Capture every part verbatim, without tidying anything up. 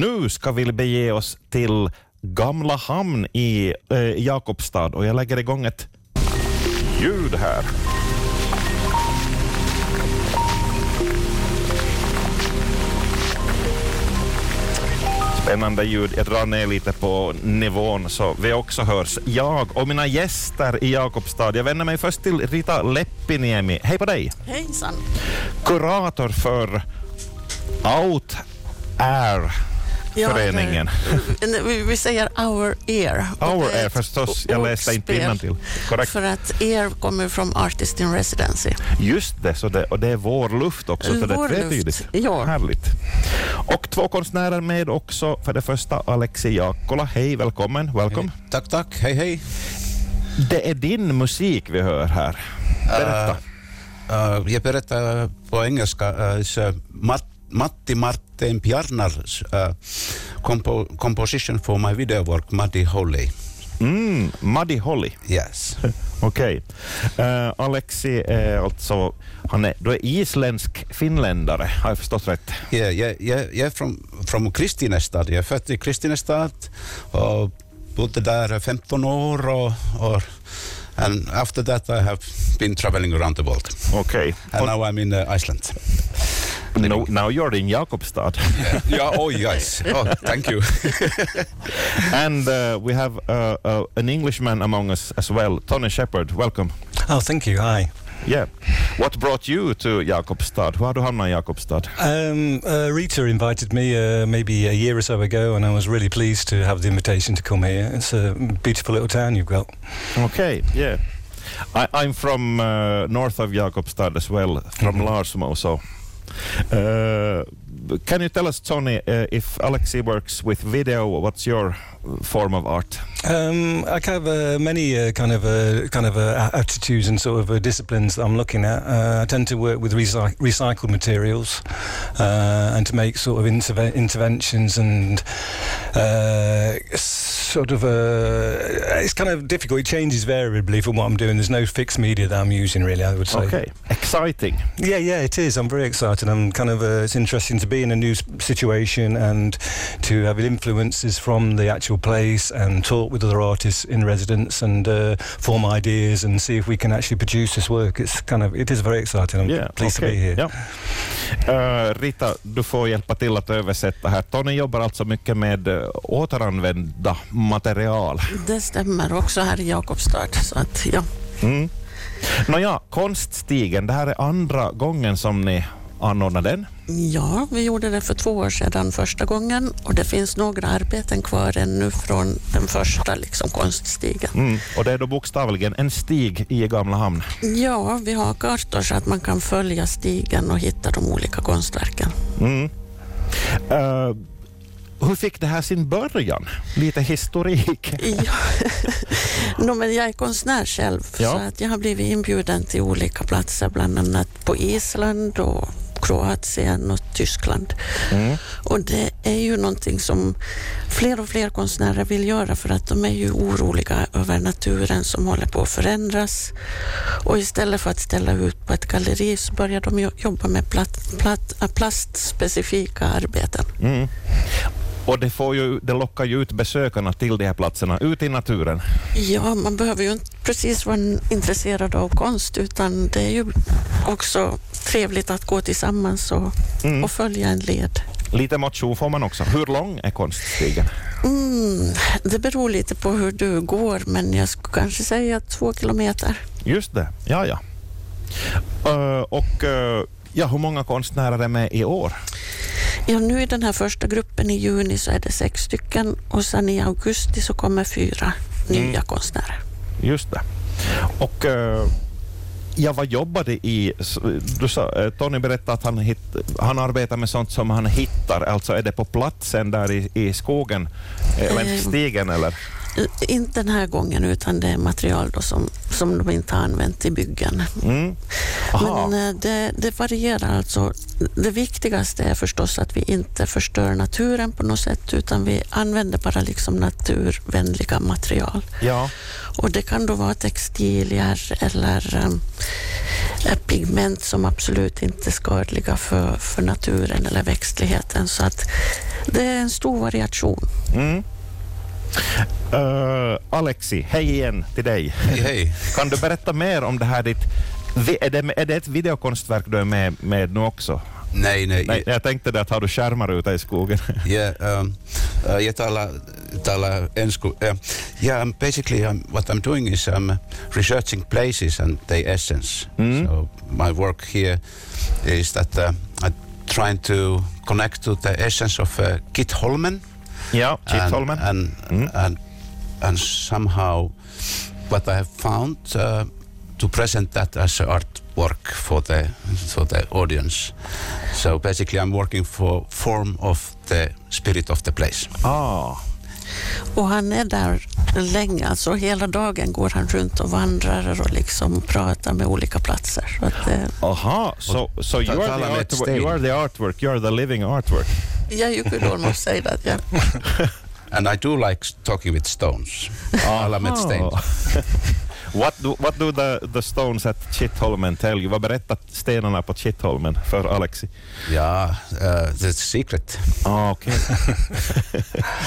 Nu ska vi bege oss till Gamla hamn i eh, Jakobstad och jag lägger igång ett ljud här. Spännande ljud. Jag drar ner lite på nivån så vi också hörs. Jag och mina gäster i Jakobstad. Jag vänder mig först till Rita Leppiniemi. Hej på dig. Hejsan. Kurator för Out Air. Ja, föreningen. Vi, vi säger Our Ear. Our Air förstås. Jag läste inte innantill. Korrekt. För att Air kommer från Artist in Residency. Just det, så det, och det är vår luft också. Så det är tvetydigt. Ja. Härligt. Och två konstnärer med också. För det första Aleksi Jaakkola. Hej, välkommen. Welcome. Hej. Tack, tack. Hej, hej. Det är din musik vi hör här. Berätta. Uh, uh, jag berättar på engelska. Uh, Matt, Matti Martin Bjarnars uh, compo composition for my video work, Muddy Holly. Mm, Muddy Holly. Yes. Okej. Okay. Uh, Aleksi är alltså, han är, du är isländsk finländare, har jag förstått rätt? Ja, yeah, jag, jag, jag är från, från Kristinestad. Jag är född i Kristinestad och bodde där femton år och, och and after that I have been traveling around the world. Okay. And now I'm in uh, Iceland. No, now you're in Jakobstad. Yeah, yeah, oh yes. Oh, thank you. And uh, we have uh, uh, an Englishman among us as well, Tony Shepard. Welcome. Oh, thank you. Hi. Yeah. What brought you to Jakobstad? Hur har du hamnat i Jakobstad? Um, uh, Rita invited me uh, maybe a year or so ago, and I was really pleased to have the invitation to come here. It's a beautiful little town you've got. Okay, yeah. I, I'm from uh, north of Jakobstad as well, from mm-hmm. Larsmo, so... Uh, can you tell us, Tony, uh, if Aleksi works with video, what's your form of art? Um, I have uh, many uh, kind of uh, kind of uh, attitudes and sort of uh, disciplines that I'm looking at. Uh, I tend to work with recy recycled materials uh, and to make sort of interve interventions and uh, sort of uh, it's kind of difficult. It changes variably from what I'm doing. There's no fixed media that I'm using, really, I would say. Okay, exciting. Yeah, yeah, it is. I'm very excited. I'm kind of uh, it's interesting to be in a new situation and to have influences from the actual place and talk with other artists in residence and uh, form ideas and see if we can actually produce this work. It's kind of it is very exciting. I'm yeah, pleased okay. to be here. Yeah. Uh, Rita, du får hjälpa till att översätta här. Tony jobbar alltså mycket med uh, återanvända material. Det stämmer också här i Jakobstad, så att ja. Mm. Nåja, konststigen, det här är andra gången som ni anordnar den? Ja, vi gjorde det för två år sedan första gången och det finns några arbeten kvar ännu från den första liksom, konststigen. Mm. Och det är då bokstavligen en stig i Gamla hamn? Ja, vi har kartor så att man kan följa stigen och hitta de olika konstverken. Mm. Uh, hur fick det här sin början? Lite historik. Ja. no, men jag är konstnär själv, ja. Så att jag har blivit inbjuden till olika platser, bland annat på Island och Kroatien och Tyskland. Mm. Och det är ju någonting som fler och fler konstnärer vill göra, för att de är ju oroliga över naturen som håller på att förändras. Och istället för att ställa ut på ett galleri så börjar de jobba med platt, platt, plastspecifika arbeten. Mm. Och det, får ju, det lockar ju ut besökarna till de här platserna, ut i naturen. Ja, man behöver ju inte precis vara intresserad av konst, utan det är ju också trevligt att gå tillsammans och, mm. och följa en led. Lite motion får man också. Hur lång är konststigen? Mm, det beror lite på hur du går, men jag skulle kanske säga två kilometer. Just det, ja ja. Uh, och uh, ja, hur många konstnärer är med i år? Ja, nu i den här första gruppen i juni så är det sex stycken och sen i augusti så kommer fyra mm. nya konstnärer. Just det. Och uh, ja, vad jobbade i, du sa, Tony berättade att han, hitt, han arbetar med sånt som han hittar, alltså är det på platsen där i, i skogen, äh, längs stigen eller? Inte den här gången, utan det är material då som, som de inte har använt i byggen. Mm. Men det, det varierar alltså. Det viktigaste är förstås att vi inte förstör naturen på något sätt, utan vi använder bara liksom naturvänliga material. Ja. Och det kan då vara textilier eller um, pigment som absolut inte är skadliga för, för naturen eller växtligheten. Så att det är en stor variation. Mm. Uh, Alexi, hej igen till dig. Hej, hej. Kan du berätta mer om det här ditt... Är det, är det ett videokonstverk du är med, med nu också? Nej, nej. nej jag tänkte det att har du skärmar ute i skogen. Yeah, um, uh, jag talar, talar enska. Uh, yeah, basically um, what I'm doing is I'm researching places and their essence. Mm. So my work here is that uh, I'm trying to connect to the essence of uh, Kitholmen. Yeah, Kitholmen. And, and, mm. and, and somehow what I have found uh, to present that as an artwork for the for the audience. So basically I'm working for form of the spirit of the place. Ah. Och han är där länge, alltså hela dagen går han runt och vandrar och liksom pratar med olika platser. Så att, eh, Aha, so, so you, are the artwork, you are the artwork, you are the living artwork. Yeah, you could almost say that, yeah. And I do like talking with stones. Alla med sten. What do, what do the, the stones at Kitholmen tell you? Vad berättar stenarna på Kitholmen för Alexi? Ja, uh, the secret. Ah, okej. Okay.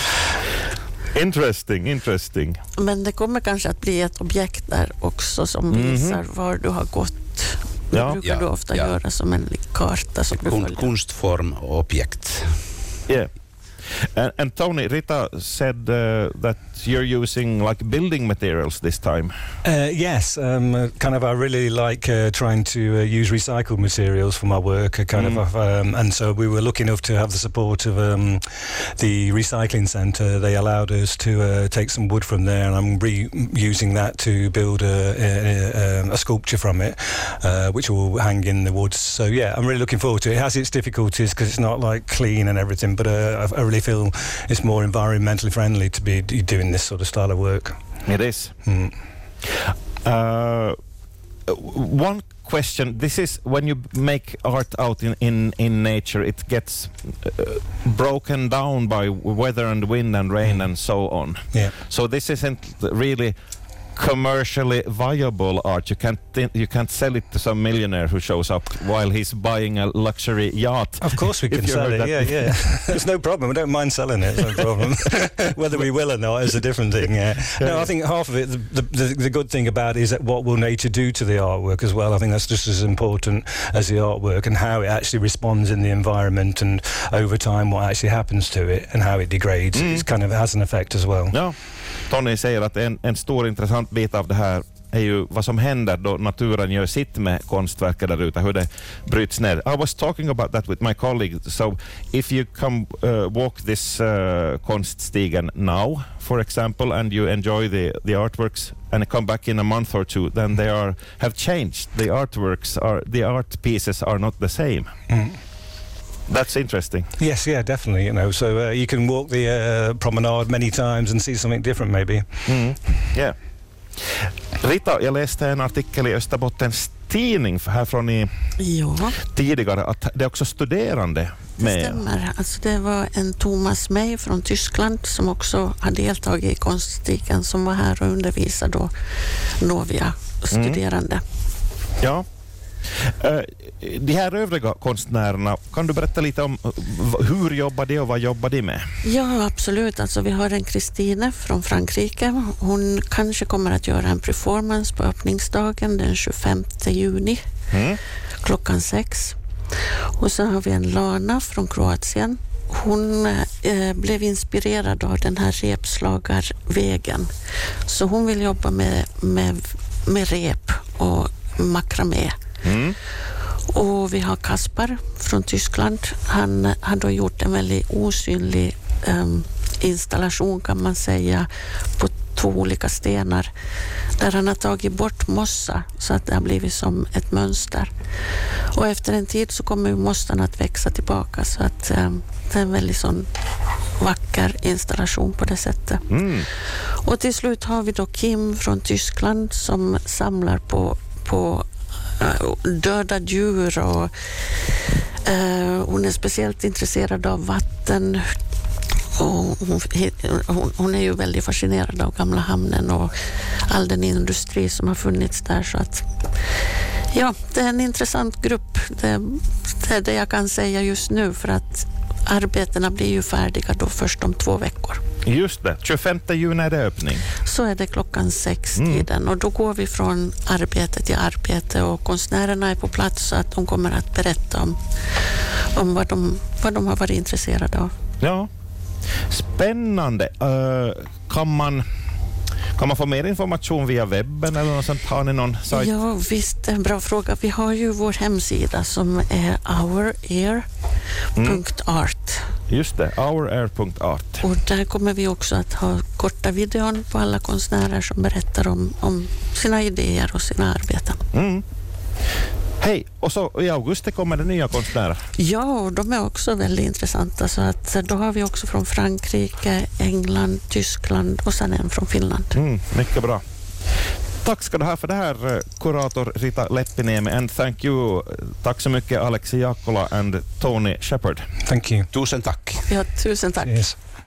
Interesting, interesting. Men det kommer kanske att bli ett objekt där också som mm-hmm. visar var du har gått. Det ja. brukar ja, du ofta ja. göra som en karta som du följer. Konstformobjekt. Yeah. And, and Tony, Rita said uh, that you're using like building materials this time. Uh, yes, um, kind of. I really like uh, trying to uh, use recycled materials for my work. Uh, kind mm. of, um, and so we were lucky enough to have the support of um, the recycling centre. They allowed us to uh, take some wood from there, and I'm reusing that to build a, a, a sculpture from it, uh, which will hang in the woods. So yeah, I'm really looking forward to it. It has its difficulties because it's not like clean and everything, but uh, I, I really feel it's more environmentally friendly to be doing this sort of style of work. It is. Mm. Uh, one question, this is when you make art out in, in, in nature, it gets uh, broken down by weather and wind and rain mm. and so on. Yeah. So this isn't really commercially viable art. You can't th- you can't sell it to some millionaire who shows up while he's buying a luxury yacht. Of course we can sell it, yeah, yeah. There's no problem. We don't mind selling it, no problem. Whether we will or not is a different thing, yeah. No, I think half of it, the, the, the good thing about it is that what will nature do to the artwork as well. I think that's just as important as the artwork, and how it actually responds in the environment, and over time what actually happens to it and how it degrades. Mm. It kind of has an effect as well. Ja. Tony säger att en, en stor intressant bit av det här är ju vad som händer då naturen gör sitt med konstverket där ute, hur det bryts ner. I was talking about that with my colleague. So if you come uh, walk this uh, konststigen now, for example, and you enjoy the, the artworks and come back in a month or two, then they are have changed. The artworks are, the art pieces are not the same. Mm. That's interesting. Yes, yeah, definitely. You know, so uh, you can walk the uh, promenade many times and see something different, maybe. Mm. Yeah. Rita, jag läste en artikel i Österbottens tidning här från i ja. tidigare att det är också studerande med. Det stämmer. Alltså det var en Thomas May från Tyskland som också har deltagit i konststigen, som var här och undervisade då Novia studerande. Mm. Ja. Uh, de här övriga konstnärerna, kan du berätta lite om uh, hur jobbar de och vad jobbar de med? Ja, absolut. Alltså, vi har en Christine från Frankrike. Hon kanske kommer att göra en performance på öppningsdagen den tjugofemte juni mm. klockan sex. Och så har vi en Lana från Kroatien. Hon eh, blev inspirerad av den här repslagarvägen. Så hon vill jobba med, med, med rep och makramé. Mm. Och vi har Kaspar från Tyskland. Han har då gjort en väldigt osynlig um, installation, kan man säga, på två olika stenar där han har tagit bort mossa så att det har blivit som ett mönster. Och efter en tid så kommer mossen att växa tillbaka, så att um, det är en väldigt sån vacker installation på det sättet. Mm. Och till slut har vi då Kim från Tyskland som samlar på, på uh, döda djur och uh, hon är speciellt intresserad av vatten. Och hon, hon, hon är ju väldigt fascinerad av gamla hamnen och all den industri som har funnits där, så att ja, det är en intressant grupp. Det, det är det jag kan säga just nu, för att arbetena blir ju färdiga då först om två veckor. Just det, tjugofemte juni är det öppning. Så är det klockan sex Mm. tiden och då går vi från arbete till arbete och konstnärerna är på plats så att de kommer att berätta om, om vad, de, vad de har varit intresserade av. Ja, spännande. Uh, kan man kan man få mer information via webben eller något sånt? Har ni någon sajt? Ja, visst, en bra fråga. Vi har ju vår hemsida som är our air punkt art. Mm. Just det, our air punkt art. Och där kommer vi också att ha korta videon på alla konstnärer som berättar om, om sina idéer och sina arbeten. Mm. Hej, och så i augusti kommer det nya konstnärer. Ja, och de är också väldigt intressanta. Så att då har vi också från Frankrike, England, Tyskland och sen en från Finland. Mm, mycket bra. Tack ska du ha för det här, kurator Rita Leppiniemi, and thank you. Tack så mycket Alexi Jaakkola and Tony Shepard. Thank you. Tusen tack. Ja, tusen tack. Yes.